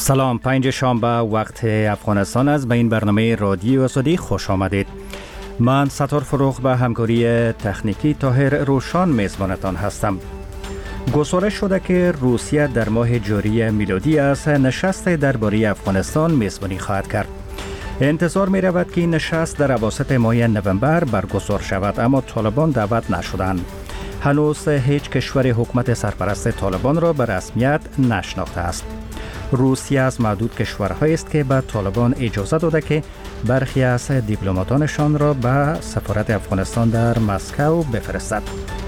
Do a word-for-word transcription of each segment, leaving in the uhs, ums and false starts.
سلام، پنج شنبه وقت افغانستان است. به این برنامه رادیو آزادی خوش آمدید. من ستار فروغ به همکاری تکنیکی طاهر روشان میزبانتان هستم. گزارش شده که روسیه در ماه جاری میلادی از نشست درباره افغانستان میزبانی خواهد کرد. انتظار می رود که این نشست در اواسط ماه نوامبر برگزار شود، اما طالبان دعوت نشدند. هنوز هیچ کشور حکومت سرپرست طالبان را به رسمیت نشناخته است. روسیه از معدود کشورهایی است که به طالبان اجازه داده که برخی از دیپلماتانشان را به سفارت افغانستان در مسکو بفرستد.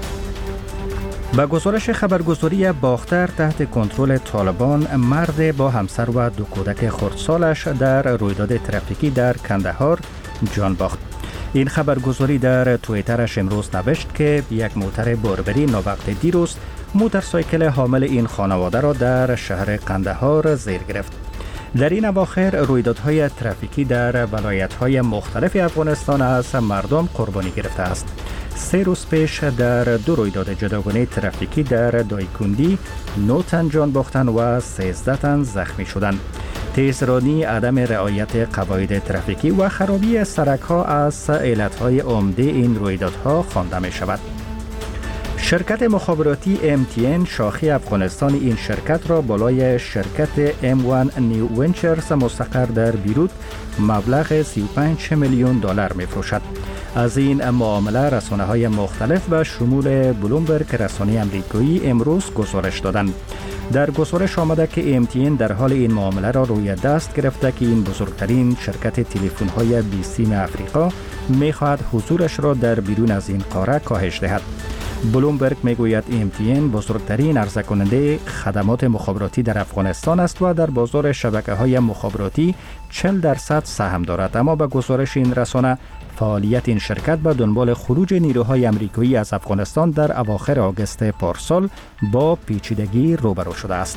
با گزارش خبرگزاری باختر تحت کنترل طالبان، مرد با همسر و دو کودک خردسالش در رویداد ترافیکی در کندهار جان باخت. این خبرگزاری در توییترش امروز نوشت که یک موتر باربری ناوقت دیروز موتورسایکل حامل این خانواده را در شهر قندهار زیر گرفت. در این اواخر رویدادهای ترافیکی در ولایت‌های مختلف افغانستان از مردم قربانی گرفته است. سه روز پیش در دو رویداد جداگانه ترافیکی در دایکندی نه تن جان باختند و سیزده تن زخمی شدند. تیزرانی، عدم رعایت قواعد ترافیکی و خرابی سرک‌ها از علت‌های عمده این رویدادها خوانده می‌شود. شرکت مخابراتی ام تی ان شاخه افغانستان این شرکت را بالای شرکت ام وان نیو ونچرز مستقر در بیروت مبلغ سی و پنج میلیون دلار می‌فروشد. از این معامله رسانه‌های مختلف و شمول بلومبرگ رسانه امریکایی امروز گزارش دادند. در گزارش آمده که ام تی ان در حال این معامله را روی دست گرفته که این بزرگترین شرکت تلفن‌های بی سیم افریقا می‌خواهد حضورش را در بیرون از این قاره کاهش دهد. بلومبرگ میگوید ام تی ان بزرگترین عرضه کننده خدمات مخابراتی در افغانستان است و در بازار شبکه‌های مخابراتی چهل درصد سهم دارد، اما به گزارش این رسانه فعالیت این شرکت به دنبال خروج نیروهای امریکایی از افغانستان در اواخر آگوست پارسال با پیچیدگی روبرو شده است.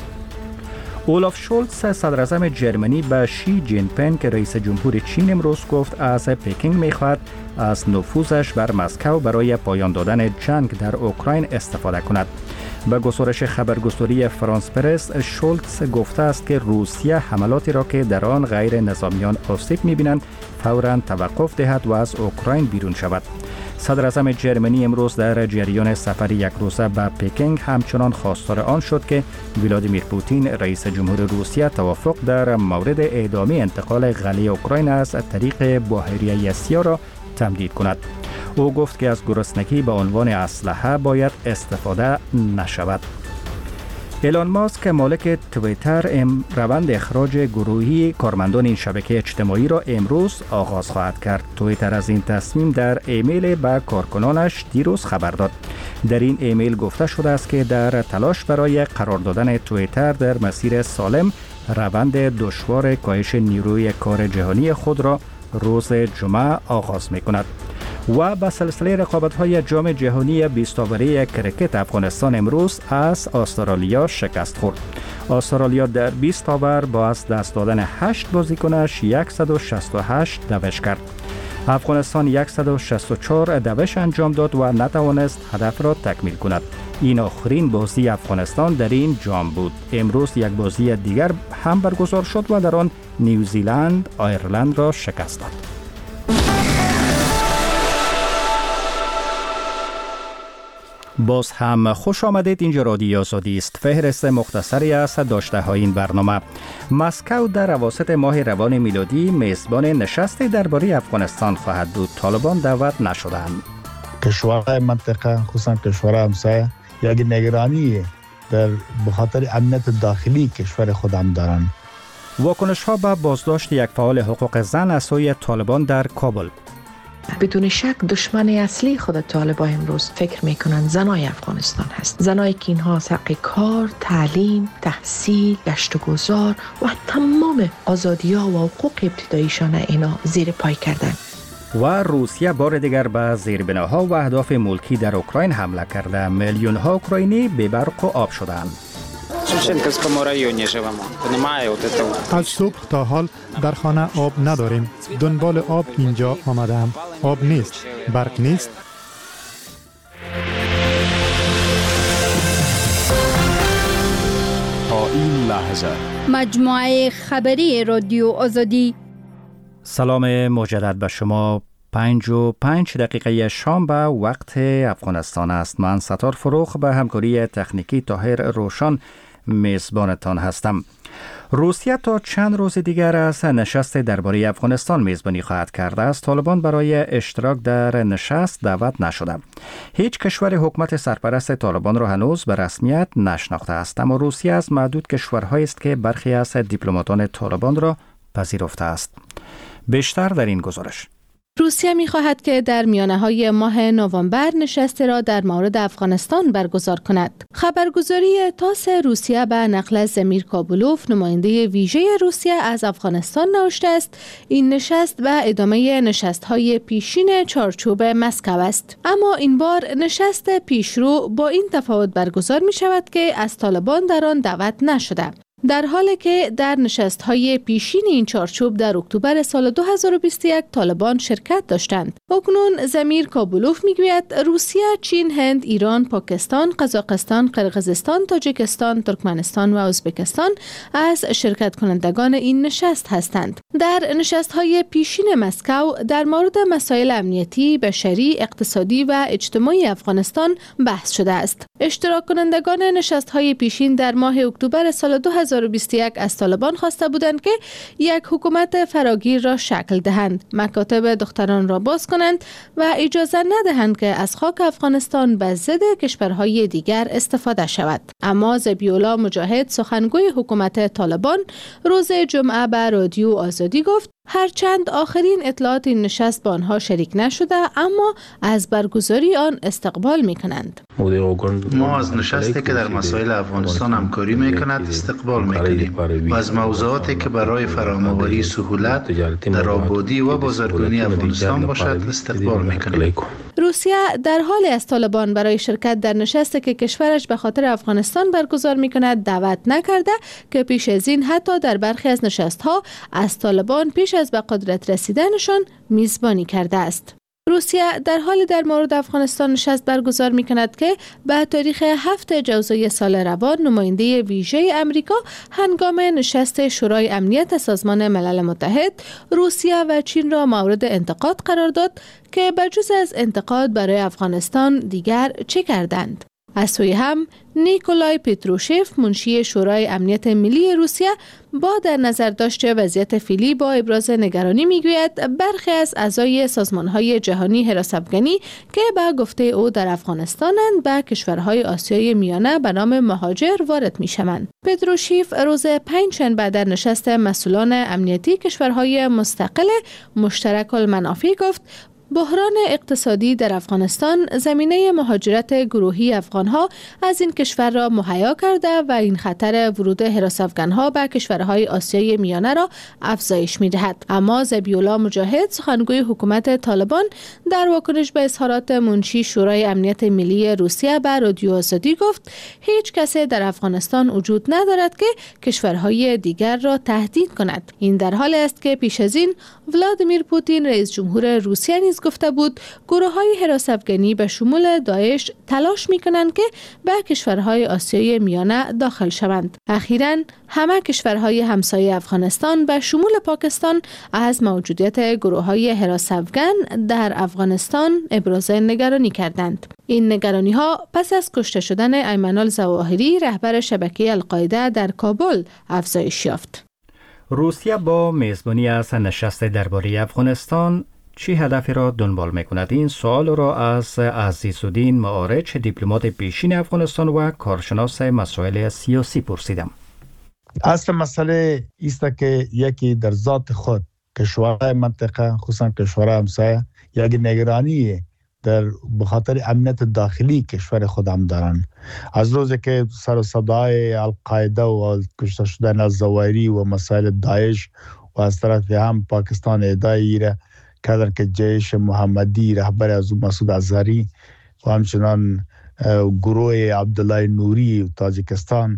اولاف شولتز صدر اعظم جرمنی به شی جین پینگ رئیس جمهور چین امروز گفت از پکینگ می‌خواهد از نفوذش بر مسکو برای پایان دادن جنگ در اوکراین استفاده کند. به گزارش خبرگزاری فرانس پرس، شولتز گفته است که روسیه حملاتی را که در آن غیر نظامیان آسیب می‌بینند فوراً توقف دهد و از اوکراین بیرون شود. صدر اعظم جرمنی امروز در جریان سفر یک روزه به پکینگ همچنان خواستار آن شد که ولادیمیر پوتین رئیس جمهور روسیه توافق در مورد ادامه انتقال قلعه اوکراین از طریق بحیره سیاه را تمدید کند. او گفت که از گرسنگی به عنوان اسلحه باید استفاده نشود. ایلان ماسک مالک توییتر ام روند اخراج گروهی کارمندان این شبکه اجتماعی را امروز آغاز خواهد کرد. توییتر از این تصمیم در ایمیل به کارکنانش دیروز خبر داد. در این ایمیل گفته شده است که در تلاش برای قرار دادن توییتر در مسیر سالم، روند دشوار کاهش نیروی کار جهانی خود را روز جمعه آغاز می کند. و به سلسله رقابت‌های جام جهانی بیست اوره کرکت، افغانستان امروز از استرالیا شکست خورد. استرالیا در بیست اوور با از دست دادن هشت بازیکنش صد و شصت و هشت دوش کرد. افغانستان صد و شصت و چهار دوش انجام داد و نتوانست هدف را تکمیل کند. این آخرین بازی افغانستان در این جام بود. امروز یک بازی دیگر هم برگزار شد و در آن نیوزیلند آیرلند را شکست داد. باز هم خوش آمدید. اینجا رادیو آزادی است. فهرست مختصری از داشته های این برنامه. مسکو در اواسط ماه روان میلادی میزبان نشست درباره افغانستان خواهد بود. طالبان دعوت نشدند. کشورهای منطقه خصوصا کشورهای همسایه یک نگرانی در بخاطر امنیت داخلی کشور خودم دارند. واکنش ها به بازداشت یک فعال حقوق زن از سوی طالبان در کابل. بدون شک دشمن اصلی خود طالبان امروز فکر میکنن زنای افغانستان هست. زنایی که اینها از حق کار، تعلیم، تحصیل، گشت و گذار و تمام آزادی‌ها و حقوق ابتداییشان اینا زیر پای کردن. و روسیه بار دیگر به زیربناها و اهداف ملکی در اوکراین حمله کرده. میلیون ها اوکراینی بی برق و آب شدند. از صبح تا حال در خانه آب نداریم. دنبال آب اینجا آمدم. آب نیست، برق نیست. تا این لحظه هزار. مجموعه خبری رادیو آزادی. سلام مجدد به شما. پنج و پنج دقیقه شام به وقت افغانستان است. من ستار فروخ به همکاری تکنیکی طاهر روشان میزبانتان هستم. روسیه تا چند روز دیگر از نشست درباره افغانستان میزبانی خواهد کرد. از طالبان برای اشتراک در نشست دعوت نشده. هیچ کشور حکومت سرپرست طالبان را هنوز به رسمیت نشناخته است، اما روسیه از معدود کشورهایی است که برخی از دیپلماتان طالبان را پذیرفته است. بیشتر در این گزارش. روسیه می‌خواهد که در میانه‌های ماه نوامبر نشست را در مورد افغانستان برگزار کند. خبرگزاری تاس روسیه به نقل از زمیر کابولوف، نماینده ویژه روسیه از افغانستان، نوشته است این نشست و ادامه نشست‌های پیشین چارچوب مسکو است. اما این بار نشست پیشرو با این تفاوت برگزار می‌شود که از طالبان در آن دعوت نشده، در حالی که در نشست‌های پیشین این چارچوب در اکتبر سال دو هزار و بیست و یک طالبان شرکت داشتند. اکنون زمیر کابولوف میگوید روسیه، چین، هند، ایران، پاکستان، قزاقستان، قرقیزستان، تاجیکستان، ترکمنستان و ازبکستان از شرکت کنندگان این نشست هستند. در نشست‌های پیشین مسکو در مورد مسائل امنیتی، بشری، اقتصادی و اجتماعی افغانستان بحث شده است. اشتراک کنندگان نشست‌های پیشین در ماه اکتبر سال دو هزار و بیست و یک از طالبان خواسته بودند که یک حکومت فراگیر را شکل دهند، مکاتب دختران را باز کنند و اجازه ندهند که از خاک افغانستان به ضد کشورهای دیگر استفاده شود. اما ذبیح‌الله مجاهد، سخنگوی حکومت طالبان، روز جمعه به رادیو آزادی گفت هرچند آخرین اطلاعات این نشست با آنها شریک نشده، اما از برگزاری آن استقبال می‌کنند. ما از نشستی که در مسائل افغانستان همکاری می‌کند استقبال می‌کنیم و از موضوعاتی که برای فرام‌آوری سهولت در آبادی و بازرگانی افغانستان باشد استقبال می‌کنیم. روسیه در حال از طالبان برای شرکت در نشستی که کشورش به خاطر افغانستان برگزار می‌کند دعوت نکرده که پیش از این حتی در برخی از نشست‌ها از طالبان پیش از به قدرت رسیدنشان میزبانی کرده است. روسیه در حال در مورد افغانستان نشست برگزار می کند که به تاریخ هفتم جوزای سال روان نماینده ویژه امریکا هنگام نشست شورای امنیت سازمان ملل متحد روسیه و چین را مورد انتقاد قرار داد که بجز از انتقاد برای افغانستان دیگر چه کردند. از سوی هم نیکولای پتروشف، منشی شورای امنیت ملی روسیه، با در نظر داشت وضعیت فعلی با ابراز نگرانی میگوید برخی از اعضای سازمان‌های جهانی حراس افغانی که به گفته او در افغانستانند به کشورهای آسیای میانه به نام مهاجر وارد میشوند. پتروشف روز پنجشنبه در نشست مسئولان امنیتی کشورهای مستقل مشترک المنافع گفت بحران اقتصادی در افغانستان زمینه مهاجرت گروهی افغانها از این کشور را مهیا کرده و این خطر ورود حراس افغانها به کشورهای آسیای میانه را افزایش می‌دهد. اما ذبیح‌الله مجاهد، سخنگوی حکومت طالبان، در واکنش به اظهارات منشی شورای امنیت ملی روسیه به رادیو آزادی گفت هیچ کسی در افغانستان وجود ندارد که کشورهای دیگر را تهدید کند. این در حالی است که پیش از این ولادیمیر پوتین رئیس جمهور روسیه نیز گفته بود گروه‌های حراس افغانی به شمول داعش تلاش می‌کنند که به کشورهای آسیای میانه داخل شوند. اخیراً همه کشورهای همسایه افغانستان به شمول پاکستان از موجودیت گروه‌های حراس افغان در افغانستان ابراز نگرانی کردند. این نگرانی‌ها پس از کشته شدن ایمن الظواهری، رهبر شبکه القاعده در کابل، افزایش یافت. روسیه با میزبانی از نشست درباره افغانستان چی هدفی را دنبال می‌کند؟ این سوال را از عزیزالدین معارچ، دیپلمات پیشین افغانستان و کارشناس مسائل سیاسی پرسیدم. اصل مسئله است که یکی در ذات خود کشورهای منطقه، خصوصا کشورهای همسایه، یک نگرانی در بخاطر امنیت داخلی کشور خود هم دارن. از روزی که سر و صدای القاعده و کشته شدن الظواهری و مسائل داعش و از طرف هم پاکستان ادعای را کردن که جیش محمدی رهبر از مسعود اظهری و همچنان گروه عبدالله نوری تاجیکستان،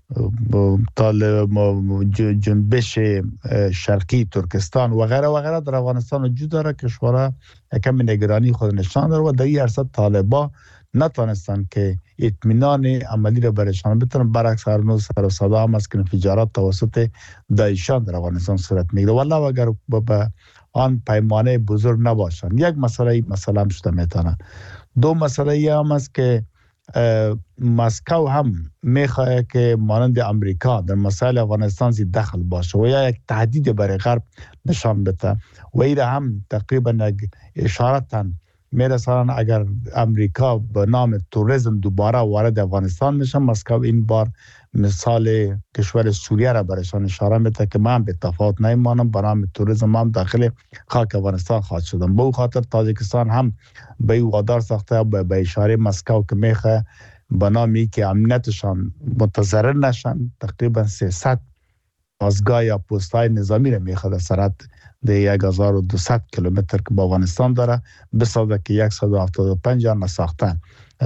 طالب جنبش شرقی ترکستان و غیره و غیره در افغانستان وجود داره. کشورها کمی نگرانی خود نشان داره و در این عرصه طالبان نتانستن که اطمینان عملی را برایشان بتونن. برعکس هر نوع سر و صدا هم است که انفجارات توسط داعشیان در افغانستان صورت میگیره، والله اگر به آن پیمانه بزرگ نباشند. یک مسئله مسئله هم شده میتونه. دو مسئله هم است که مسکو هم میخواه که مانند امریکا در مسائل افغانستان زی دخل باشه و یا یک تهدید برای غرب نشان بده و ایره هم تقریبا اشارتاً میرسانن اگر امریکا به نام توریسم دوباره وارد افغانستان میشه، مسکو این بار مثال کشور سوریه را برایشان اشاره میده که من به تفاوت نمیمانم، به نام توریسم هم داخل خاک افغانستان خواهد شدم. به خاطر تاجیکستان هم به این وادار ساخته به اشاره مسکو که میخواه به نامی که امنیتشان متضرر نشن، تقریبا سیصد پاسگاه یا پست‌های نظامی را میخواد سرحد ده یک هزار و دویست کیلومتر که با افغانستان داره بسازه که صد و هفتاد و پنج جا نساختن.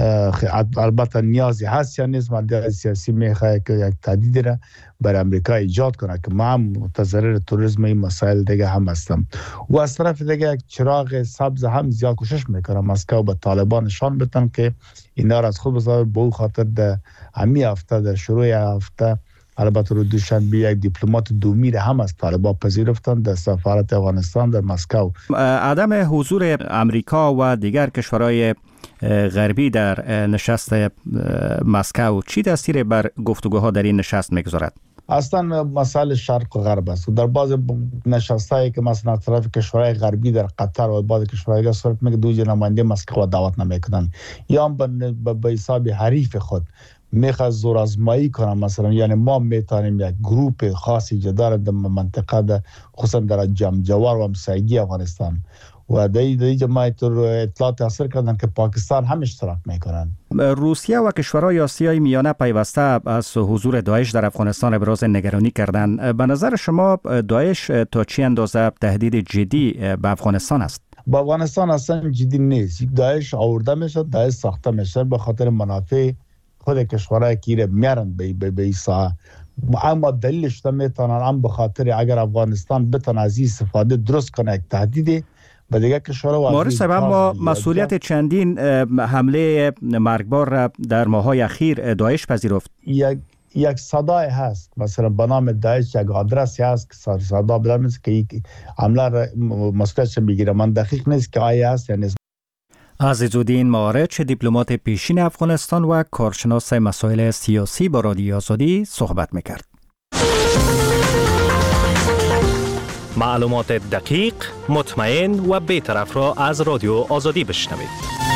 البته نیازی هست یا نیست، مدیریت سیاسی میخواه که یک تهدید را بر امریکا ایجاد کنه که ما هم متضرر توریسم این مسائل دیگه هم هستم. و از طرف دیگه یک چراغ سبز هم زیاد کوشش میکنه مسکو به طالبان نشان بدن که اینا را از خود بذار. به خاطر در همین هفته در شروع هفته البته رو دوشنبه یک دیپلمات دومی را هم از طالبان پذیرفتند در سفارت افغانستان در مسکو. عدم حضور امریکا و دیگر کشورهای غربی در نشست مسکو چی تاثیر بر گفتگوها در این نشست میگذارد؟ اصلا مسائل شرق و غرب است. در بعض نشستایی که مثلا طرف کشورهای غربی در قطر و بعض کشورهای دیگر صورت میگه دو نماینده مسکو دعوت نمیکنن یا به حساب حریف خود میخواد زور آزمایی کنم. مثلا یعنی ما میتونیم یک گروپ خاصی جدا در منطقه در خصوصا در جمع جوار و همسایگی افغانستان و در این جماعت رو اطلاعات حاصل کردن که پاکستان هم اشتراک میکنن. روسیه و کشورهای آسیای میانه پیوسته از حضور داعش در افغانستان ابراز نگرانی کردند. به نظر شما داعش تا چه اندازه تهدید جدی به افغانستان است؟ با افغانستان اصلا جدی نیست. داعش آورده میشه، داعش ساخته میشه به خاطر منافع خود کشورهای که میارن به به به ساحه. اما دلیلش میتونن هم به خاطر اگر افغانستان بتونه از این استفاده درست کنه یک تهدیدی به دیگه کشورها. مورد صاحب، اما مسئولیت چندین حمله مرگبار را در ماه‌های اخیر داعش پذیرفت. یک یک صدای هست مثلا به نام داعش، یک آدرسی هست که صدا بدم که یک حمله را مسئولیتش میگیره. من دقیق نیست که آیا هست یا نیست. عزیزالدین مارچ، دیپلمات پیشین افغانستان و کارشناس مسائل سیاسی با رادیو آزادی صحبت میکرد. معلومات دقیق، مطمئن و بی‌طرف را از رادیو آزادی بشنوید.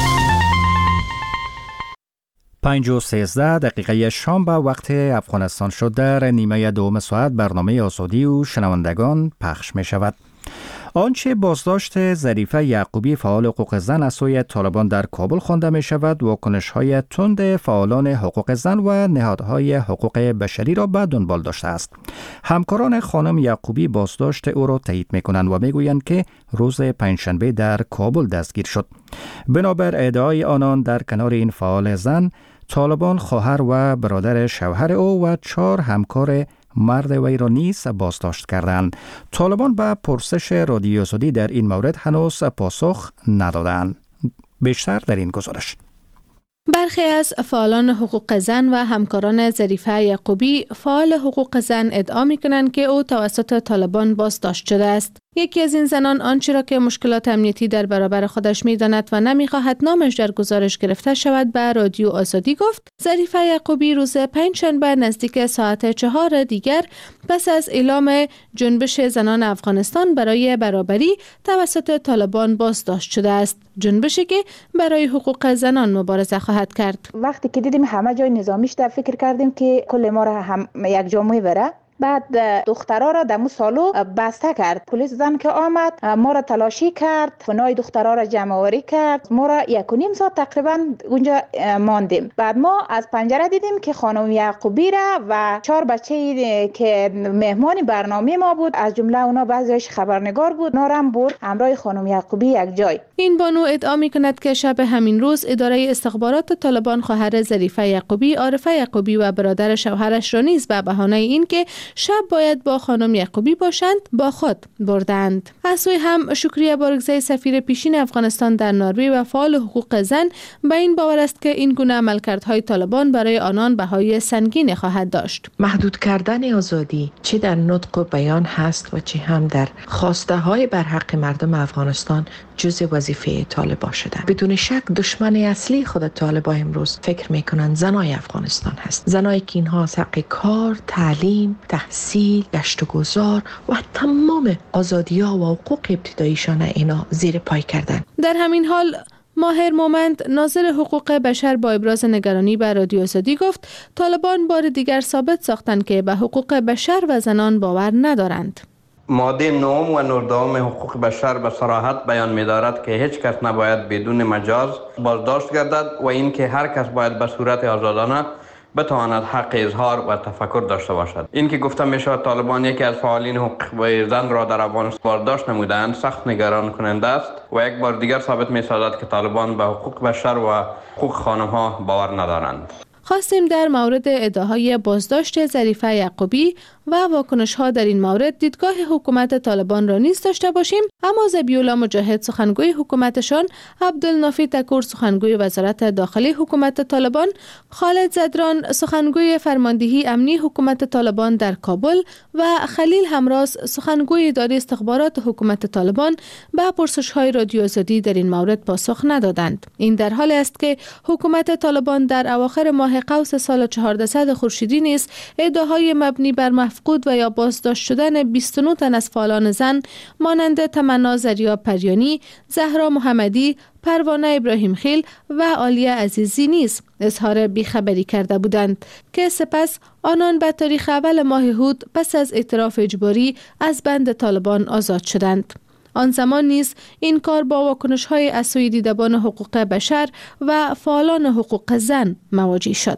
پنج و سیزده دقیقه شام به وقت افغانستان شد. در نیمه دوم ساعت برنامه آزادی و شنوندگان پخش می شود. آنچه بازداشت ظریفه یعقوبی فعال حقوق زن از سوی طالبان در کابل خوانده می شود، واکنش‌های تند فعالان حقوق زن و نهادهای حقوق بشری را به دنبال داشته است. همکاران خانم یعقوبی بازداشت او را تایید می کنند و می گویند که روز پنجشنبه در کابل دستگیر شد. بنابر ادعای آنان در کنار این فعال زن، طالبان خواهر و برادر شوهر او و چهار همکار مرد وی را نیز بازداشت کردند. طالبان به پرسش رادیو آزادی در این مورد هنوز پاسخ ندادند. بیشتر در این گزارش. برخی از فعالان حقوق زن و همکاران ظریفه یعقوبی فعال حقوق زن ادعا می‌کنند که او توسط طالبان بازداشت شده است. یکی از این زنان آنچه را که مشکلات امنیتی در برابر خودش می‌داند و نمی‌خواهد نامش در گزارش گرفته شود به رادیو آزادی گفت ظریفه یعقوبی روز پنجشنبه نزدیک ساعت چهار دیگر پس از اعلام جنبش زنان افغانستان برای برابری توسط طالبان بازداشت شده است. جنبشی که برای حقوق زنان مبارزه خواهد کرد. وقتی که دیدیم همه جای نظامیش در فکر کردیم که کل ما را هم یک جامعه بره. بعد دخترها را در مو سالو بسته کرد. پلیس زن که آمد ما را تلاشی کرد، فنای دخترها را جمع آوری کرد. ما را یک و نیم ساعت تقریبا اونجا ماندیم. بعد ما از پنجره دیدیم که خانم یعقوبی را و چهار بچه که مهمان برنامه ما بود، از جمله اونا بعضیش خبرنگار بود، نارم برد همراه خانم یعقوبی یک جای. این بانو ادعا می کند که شب همین روز اداره استخبارات طالبان خواهر ظریفه یعقوبی، عارفه یعقوبی و برادر شوهرش را نیز به بهانه این که شب باید با خانم یعقوبی باشند با خود بردند. از سوی هم شکریه بارگزی سفیر پیشین افغانستان در نروژ و فعال حقوق زن به این باور است که این گونه عملکردهای طالبان برای آنان بهای سنگین خواهد داشت. محدود کردن آزادی چه در نطق و بیان هست و چه هم در خواسته های بر حق مردم افغانستان جزء وظیفه طالبان شده. بدون شک دشمن اصلی خود طالبان امروز فکر میکنند زنای افغانستان هست. زنایی که اینها از حق کار، تعلیم، تحصیل، گشت و گذار و تمام آزادی‌ها و حقوق ابتداییشان اینا زیر پای کردند. در همین حال ماهر مومند ناظر حقوق بشر با ابراز نگرانی به رادیو آزادی گفت طالبان بار دیگر ثابت ساختند که به حقوق بشر و زنان باور ندارند. ماده نهم و نوردهم حقوق بشر به صراحت بیان می‌دارد که هیچ کس نباید بدون مجاز بازداشت گردد و اینکه هر کس باید به صورت آزادانه بتواند حق اظهار و تفکر داشته باشد. این که گفته می شود طالبان یکی از فعالین حقوق زن را در افغانستان بازداشت نمودند سخت نگران کننده است و یک بار دیگر ثابت می سازد که طالبان به حقوق بشر و حقوق خانم‌ها باور ندارند. خواستیم در مورد ادعاهای بازداشت ظریفه یعقوبی و واکنش‌ها در این مورد دیدگاه حکومت طالبان را نیز داشته باشیم، اما ذبیح‌الله مجاهد سخنگوی حکومتشان، عبدالنافی تکور سخنگوی وزارت داخلی حکومت طالبان، خالد زدران سخنگوی فرماندهی امنی حکومت طالبان در کابل و خلیل همراز سخنگوی اداره استخبارات حکومت طالبان به پرسش‌های رادیو آزادی در این مورد پاسخ ندادند. این در حالی است که حکومت طالبان در اواخر ماه قوس سال چهاردهصد خورشیدی نیز ادعاهای مبنی بر مفقود و یا بازداشت شدن بیست و نه تن از فعالان زن مانند تمنا زریا پریانی، زهرا محمدی، پروانه ابراهیم خیل و عالیه عزیزی نیز اظهار بیخبری کرده بودند که سپس آنان به تاریخ اول ماه هود پس از اعتراف اجباری از بند طالبان آزاد شدند. آن زمان نیز این کار با واکنش‌های از سوی دیدبان حقوق بشر و فعالان حقوق زن مواجه شد.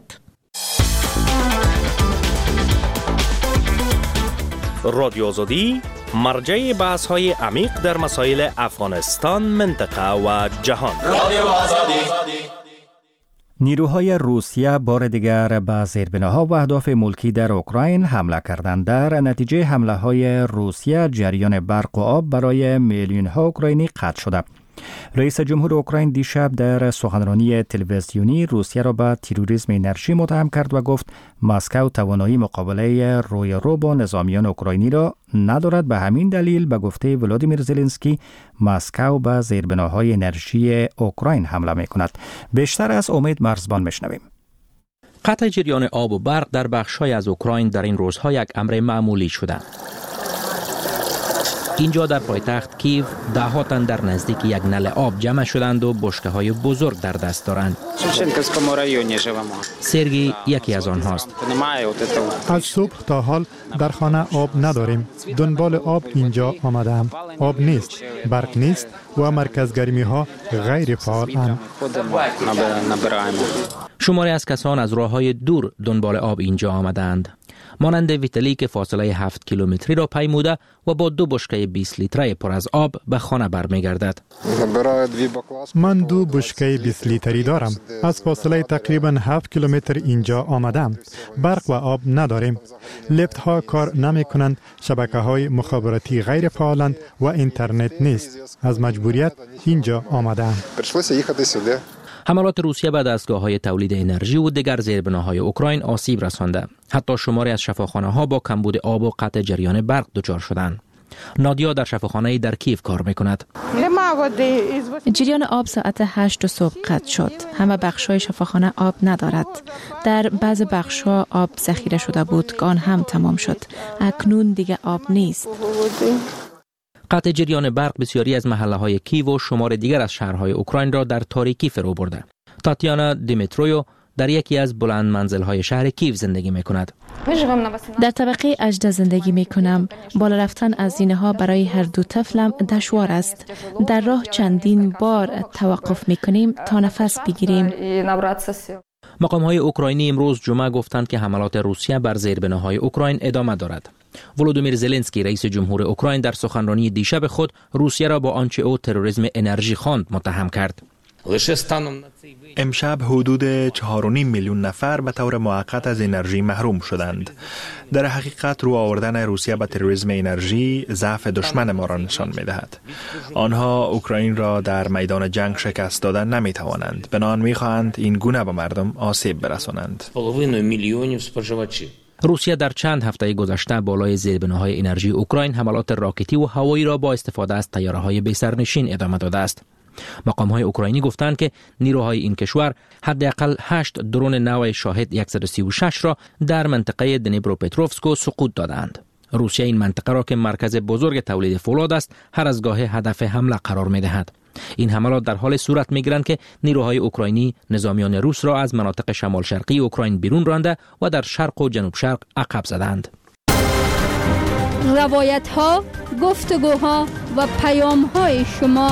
رادیو آزادی مرجع بحث‌های عمیق در مسائل افغانستان، منطقه و جهان. رادیو آزادی. نیروهای روسیه بار دیگر به زیربناها و اهداف ملکی در اوکراین حمله کردند. در نتیجه حمله های روسیه جریان برق و آب برای میلیون ها اوکراینی قطع شده. رئیس جمهور اوکراین دیشب در سخنرانی تلویزیونی روسیه را به تروریسم انرژی متهم کرد و گفت مسکو توانایی مقابله روی رو با نظامیان اوکراینی را ندارد. به همین دلیل به گفته ولادیمیر زلنسکی مسکو به زیربناهای انرژی اوکراین حمله می‌کند. بیشتر از امید مرزبان میشنویم. قطع جریان آب و برق در بخش‌های از اوکراین در این روزها یک امر معمولی شده. اینجا در پایتخت کیو ده‌ها تن در نزدیک یک نل آب جمع شدند و بشکه‌های بزرگ در دست دارند. سرگی یکی از آنهاست. از صبح تا حال در خانه آب نداریم. دنبال آب اینجا آمدم. آب نیست، برق نیست و مرکز گرمی ها غیر فعالند. شماری از کسان از راه‌های دور دنبال آب اینجا آمدند. مانند ویتالی که فاصله هفت کیلومتری را پیموده و با دو بشکه بیست لیتره پر از آب به خانه برمیگردد. من دو بشکه بیست لیتری دارم. از فاصله تقریبا هفت کیلومتر اینجا آمدم. برق و آب نداریم. لیفت ها کار نمی کنند. شبکه های مخابراتی غیر فعالند و اینترنت نیست. از مجبوریت اینجا آمدم. حملات روسیه به دستگاه‌های تولید انرژی و دیگر زیربناهای اوکراین آسیب رسانده. حتی شماری از شفاخانه‌ها با کمبود آب و قطع جریان برق دچار شدند. نادیا در شفاخانه‌ای در کیف کار می‌کند. جریان آب ساعت هشت صبح قطع شد. همه بخش‌های شفاخانه آب ندارد. در بعض بخش‌ها آب ذخیره شده بود که آن هم تمام شد. اکنون دیگه آب نیست. قطع جریان برق بسیاری از محله‌های کیو و شمار دیگر از شهرهای اوکراین را در تاریکی فرو برده. تاتیانا دیمیترویو در یکی از بلند منزل‌های شهر کیو زندگی می‌کند. در طبقه هجده زندگی می‌کنم. بالا رفتن از زینه‌ها برای هر دو طفلم دشوار است. در راه چندین بار توقف می‌کنیم تا نفس بگیریم. مقام‌های اوکراینی امروز جمعه گفتند که حملات روسیه بر زیربناهای اوکراین ادامه دارد. ولودیمیر زلنسکی رئیس جمهور اوکراین در سخنرانی دیشب خود روسیه را با آنچه او تروریسم انرژی خواند متهم کرد. امشب حدود چهار و نیم میلیون نفر به طور موقت از انرژی محروم شدند. در حقیقت رو آوردن روسیه به تروریسم انرژی ضعف دشمن ما را نشان می دهد. آنها اوکراین را در میدان جنگ شکست دادن نمی توانند. بنابراین می خواهند این گونه به مردم آسیب برسانند. روسیه در چند هفته گذشته بالای زیربناهای انرژی اوکراین حملات راکتی و هوایی را با استفاده از طیاره‌های بی سرنشین ادامه داده است. مقام‌های اوکراینی گفتند که نیروهای این کشور حداقل هشت درون نوع شاهد صد و سی و شش را در منطقه دنیپروپتروفسک سقوط دادند. روسیه این منطقه را که مرکز بزرگ تولید فولاد است هر از گاه هدف حمله قرار می‌دهد. این حملات در حال صورت می‌گیرند که نیروهای اوکراینی نظامیان روس را از مناطق شمال شرقی اوکراین بیرون رانده و در شرق و جنوب شرق عقب زدند. روایت‌ها، گفتگوها و پیام‌های شما.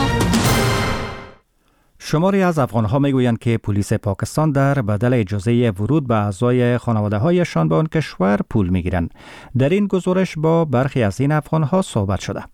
شماری از افغان‌ها میگویند که پلیس پاکستان در بدل اجازه ورود به اعضای خانواده‌هایشان به آن کشور پول میگیرند. در این گزارش با برخی از این افغان‌ها صحبت شده.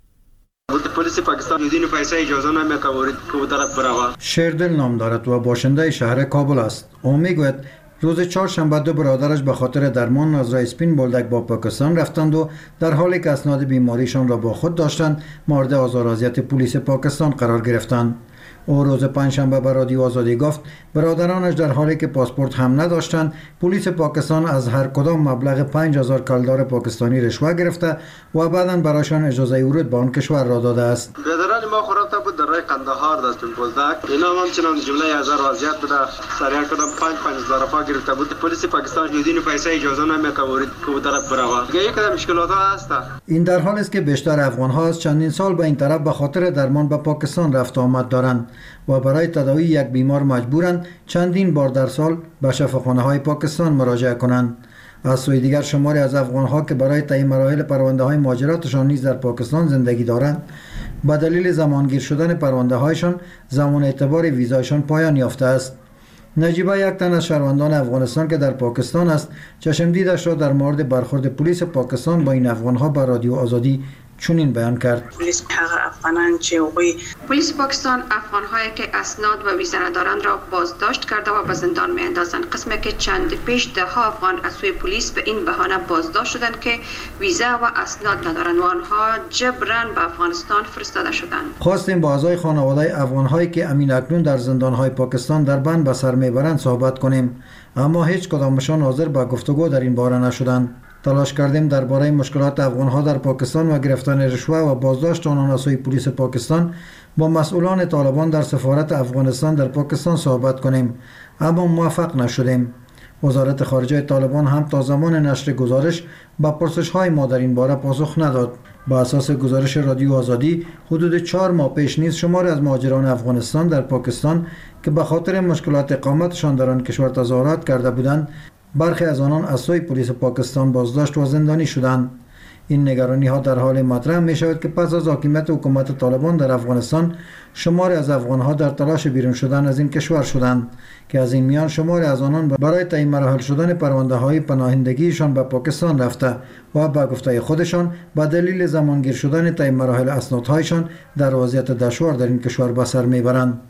پلیس پاکستان بدون پیسه اجازه نمیده که به طرف بروه. شیردل نام دارد و باشنده شهر کابل است. او میگوید روز چهارشنبه دو برادرش به خاطر درمان از اسپین بولدک با پاکستان رفتند و در حالی که اسناد بیماریشان را با خود داشتند مورد آزار و اذیت پلیس پاکستان قرار گرفتند. او روز پنجشنبه به رادیو آزادی گفت برادرانش در حالی که پاسپورت هم نداشتند پلیس پاکستان از هر کدام مبلغ پنج هزار کلدار پاکستانی رشوه گرفته و بعداً برایشان اجازه ورود به آن کشور را داده است. برادران ما خورده بود در راه قندهار در اسپین بولدک. اینا هم همچنان جمله هزار وضعیت بوده. سریع کدام پنج پنج هزار افا گرفته بود. پلیس پاکستان بدون پیسه اجازه نمیده که به طرف بروه. یک کدام مشکلات هست. این در حالی است که بیشتر افغان ها از چندین سال به این طرف به خاطر درمان به پاکستان رفت آمد دارند و برای تداوی یک بیمار مجبورند چندین بار در سال به شفاخانه های پاکستان مراجعه کنند. از سوی دیگر شماری از افغان ها که برای طی مراحل پرونده های مهاجرتشان نیز در پاکستان زندگی دارند به دلیل زمانگیر شدن پرونده هایشان زمان اعتبار ویزایشان پایان یافته است. نجیبه یک تن از شهروندان افغانستان که در پاکستان است چشم دیدش را در مورد برخورد پلیس پاکستان با این افغان ها به رادیو آزادی چنین بیان کرد. پلیس هغه افغانان چې وی پلیس پاکستان افغان هایی که اسناد و ویزا ندارند را بازداشت کرده و به زندان میاندازند. قسمی که چند پیش ده ها افغان از سوی پلیس به این بهانه بازداشت شدند که ویزا و اسناد ندارند و آنها جبران به افغانستان فرستاده شدند. خواستیم با اعضای خانواده افغان هایی که امین اکنون در زندان های پاکستان در بند به سر میبرند صحبت کنیم اما هیچ کدامشان حاضر به گفتگو در این باره نشدند. تلاش کردیم درباره مشکلات افغان‌ها در پاکستان و گرفتن رشوه و بازداشت آنان از سوی پلیس پاکستان با مسئولان طالبان در سفارت افغانستان در پاکستان صحبت کنیم اما موفق نشدیم. وزارت خارجه طالبان هم تا زمان نشر گزارش به پرسش‌های ما در این باره پاسخ نداد. با اساس گزارش رادیو آزادی حدود چهار ماه پیش نیز شماری از مهاجران افغانستان در پاکستان که به خاطر مشکلات اقامتشان در آن کشور تظاهرات کرده بودند برخی از آنان از سوی پلیس پاکستان بازداشت و زندانی شدند. این نگرانی ها در حال مطرح می شود که پس از حاکمیت حکومت طالبان در افغانستان شماری از افغان ها در تلاش بیرون شدن از این کشور شدند که از این میان شماری از آنان برای تعیین مراحل شدن پرونده های پناهندگیشان به پاکستان رفته و به گفته خودشان به دلیل زمانگیر شدن تعیین مراحل اسنادهایشان در وضعیت دشوار در این کشور به سر میبرند.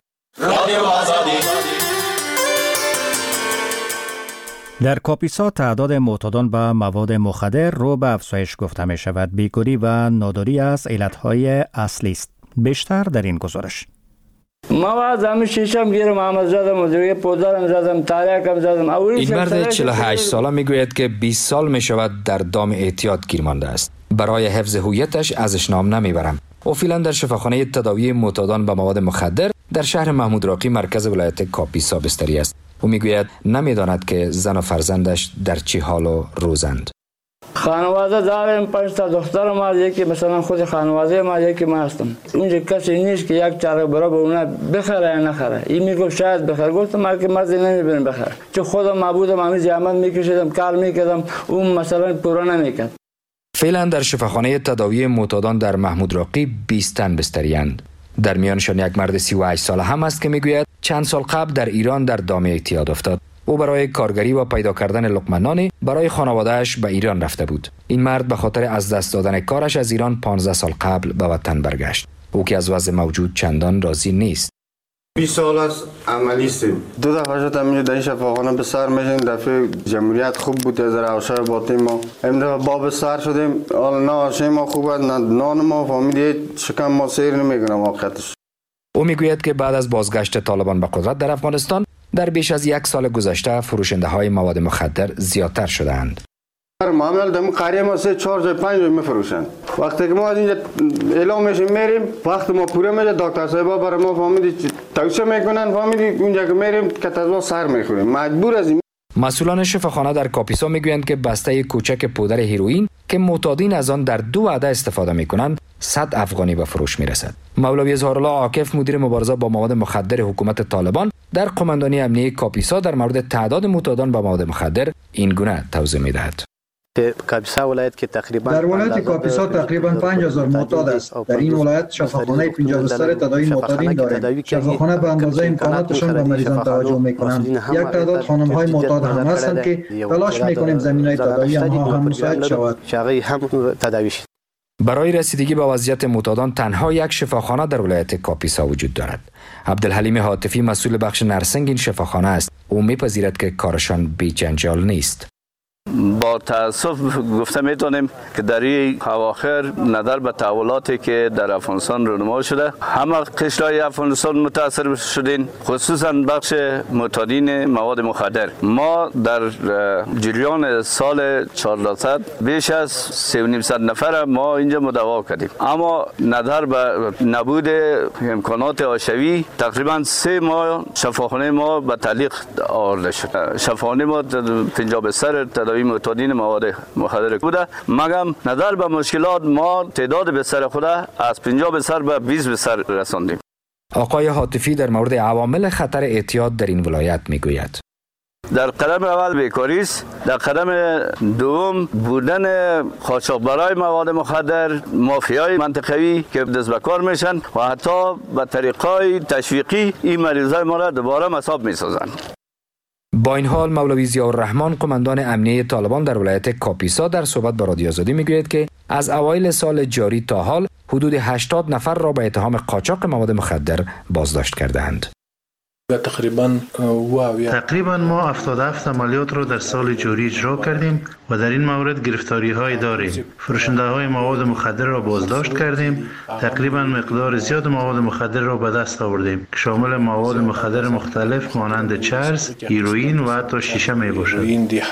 در کاپیسا تعداد معتادان به مواد مخدر رو به افزایش گفته می شود. بیکاری و ناداری از علتهای اصلی است. بیشتر در این گزارش. ما زمین شیشم گیرم محمد زدم و دیگه پودرم زدم تاریکم زدم. این مرد چهل و هشت ساله میگوید که بیست سال می شود در دام اعتیاد گیر مانده است. برای حفظ هویتش ازش نام نمیبرم. او فعلا در شفاخانه تداوی معتادان به مواد مخدر در شهر محمود راقی مرکز ولایت کاپیسا بستری است. او میگوید نمیداند که زن و فرزندش در چه حال و روزند. خانواده دارم، پنج تا دخترم هست، یکی مثلا خود خانواده ما، یکی ما هستم. اونجا کسی نیست که یک چاره برای به اونا بخره یا نخره. این میگفت شاید بخره، گفتم من که مرضی نمیبینم بخره، چون خودم معبودم همین زحمت میکشیدم کار میکردم، اون مثلا پورا نمیکرد. فعلا در شفاخانه تداوی معتادان در محمود راقی بیست تن بستری‌اند. در میانشان یک مرد سی و هشت ساله هم است که میگوید چند سال قبل در ایران در دام اعتیاد افتاد. او برای کارگری و پیدا کردن لقمه نان برای خانواده‌اش به ایران رفته بود. این مرد به خاطر از دست دادن کارش از ایران پانزده سال قبل به وطن برگشت. او که از وضع موجود چندان راضی نیست. بیست سال از عملی استیم. دو دفعه شد همینجا در این شفاخانه به سر میشیم. دفعه جمهوریت خوب بود از روشای باطنی ما. این دفعه باب سر شدیم. حالا نه آشای ما خوبه نه نان ما فهمیدید شکم ما سیر نمیکنم واقعیتش. او میگوید که بعد از بازگشت طالبان به قدرت در افغانستان در بیش از یک سال گذشته فروشنده های مواد مخدر زیادتر شدند. معامل دم قریه ما سه چهار جای پنج جای میفروشن. وقتی که ما از اینجا اعلام میشیم میریم وقت ما پوره میشه دکتر صاحبا برای ما فهمیدی توصیه میکنن فهمیدی اونجا که میریم کتازوا سر میخوریم مجبور از این. مسئولان شفاخانه در کاپیسا میگویند که بسته کوچک پودر هیروئین که معتادین از آن در دو وعده استفاده میکنند صد افغانی به فروش میرسد. مولوی اظهارالله عاکف مدیر مبارزه با مواد مخدر حکومت طالبان در قماندانی امنیه کاپیسا در مورد تعداد معتادان به مواد مخدر این گونه توضیح میدهد. ولایت که تقریبا در ولایت کاپیسا تقریبا پنج هزار معتاد است. در این ولایت شفاخانه پنجاه بستر تداوی معتادین داریم. شفاخانه به اندازه امکاناتشان به مریضان توجه میکنند. یک تعداد خانم های معتاد هم هستند که تلاش میکنیم زمینه تداوی آنها هم مساعد شود. برای رسیدگی به وضعیت معتادان تنها یک شفاخانه در ولایت کاپیسا وجود دارد. عبدالحلیم حاتفی مسئول بخش نرسنگ این شفاخانه است. او میپذیرد که کارشان بی جنجال نیست. با تاسف گفته میتونیم که در این اواخر نظر به تحولاتی که در افغانستان رونما شده همه قشرهای افغانستان متاثر شدین، خصوصا بخش معتادین مواد مخدر. ما در جریان سال چهارصد بیش از سه و نیم صد نفر ما اینجا مداوا کردیم، اما نظر به نبود امکانات حاشیه‌ای تقریبا سه ماه شفاخانه ما به تعلیق آورده شد. شفاخانه ما پنجاه بستر تداوی معتادین مواد مخدر بوده، مگم نظر به مشکلات ما تعداد بستر خود از پنجاه بستر به بیست بستر رساندیم. آقای حاتفی در مورد عوامل خطر اعتیاد در این ولایت میگوید. در قدم اول بیکاری است، در قدم دوم بودن قاچاقبرای مواد مخدر، مافیای منطقوی که دست به کار میشن و حتی به طریقای تشویقی این مریضای ما را دوباره مصاب میسازند. با این حال مولوی ضیاءالرحمن قماندان امنیه طالبان در ولایت کاپیسا در صحبت با رادیو آزادی میگوید که از اوایل سال جاری تا حال حدود هشتاد نفر را به اتهام قاچاق مواد مخدر بازداشت کردند. تقریبا تقریبا ما هفتاد و هفت عملیات را در سال جاری اجرا کردیم و در این مورد گرفتاری های داریم. فروشنده های مواد مخدر را بازداشت کردیم. تقریبا مقدار زیاد مواد مخدر را به دست آوردیم که شامل مواد مخدر مختلف مانند چرس، هیروئین و حتی شیشه می باشد.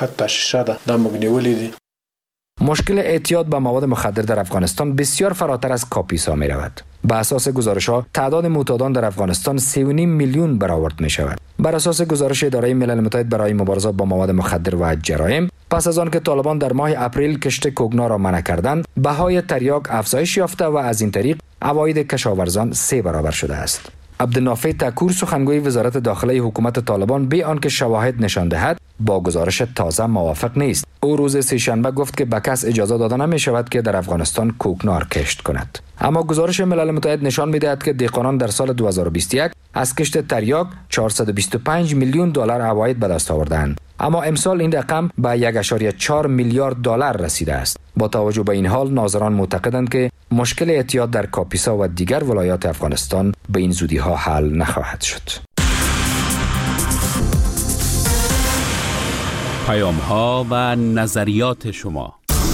مشکل اعتیاد به مواد مخدر در افغانستان بسیار فراتر از کاپیسا می رود. بر اساس گزارش‌ها تعداد معتادان در افغانستان سه و نیم میلیون برآورد می شود. بر اساس گزارش اداره ملل متحد برای مبارزه با مواد مخدر و جرایم، پس از آن که طالبان در ماه اپریل کشت کوگنا را منع کردند، بهای تریاک افزایش یافته و از این طریق عواید کشاورزان سه برابر شده است. عبدالنافع تکور سخنگوی وزارت داخله حکومت طالبان بی آنکه شواهد نشان دهد با گزارش تازه موافق نیست. او روز سه‌شنبه گفت که به کس اجازه داده نمی شود که در افغانستان کوکنار کشت کند. اما گزارش ملل متحد نشان می دهد که دهقانان در سال دو هزار و بیست و یک از کشت تریاک چهارصد و بیست و پنج میلیون دلار عواید به دست آوردند، اما امسال این رقم به یک و چهار میلیارد دلار رسیده است. با توجه به این حال ناظران معتقدند که مشکل اعتیاد در کاپیسا و دیگر ولایات افغانستان به این زودی ها حل نخواهد شد. پیام ها و نظریات شما.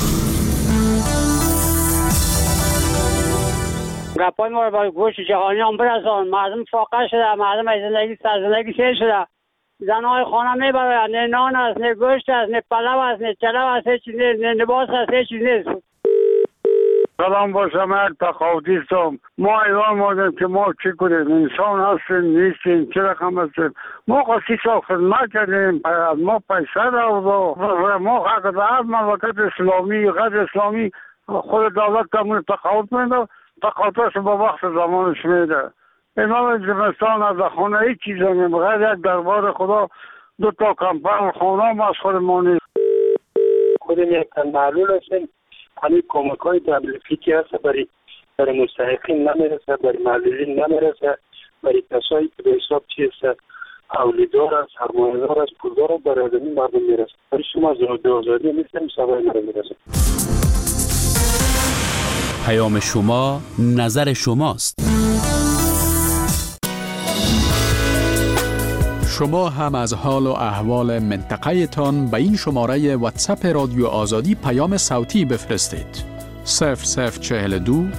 گپای ما رو با گوش جهانیان برسان. مردم فاقه شده، مردم از زندگی سر زندگی سیر شده. زنهای خانه میبرن، نه نان است، نه گوشت است، نه پلو است، نه چلو است، نه لباس است، هیچ چیز نیست. سلام با شما تقاضی هستم. ما ایران مادیم که ما چی کنیم؟ انسان هستیم نیستیم، چه رقم هستیم؟ ما قصی سال خدمت کردیم، ما پیسه دارد ما حق دار مملکت اسلامی غیر اسلامی خود دولت کمون تقاضی میده، تقاضیش با وقت زمانش میده. امام زمستان از خانه هیچ چیز نمیم غیر یک دربار خدا دو تا کمپن خانه هم از خود ما نیست. خودم یک تن معلول هستیم، همین کمک های دبلیفی که هست برای برای مستحقین نمیرسه، برای معلولین نمیرسه، برای کسایی که به حساب چی هست اولیدار است، سرمایه‌دار است، پولدار است، برای آدمی مردم میرسه. ولی شما زیاد آزادی نیستیم سوای مرا میرسه. پیام شما نظر شماست. شما هم از حال و احوال منطقه تان به این شماره واتساپ رادیو آزادی پیام صوتی بفرستید. صفر صفر چهل و دو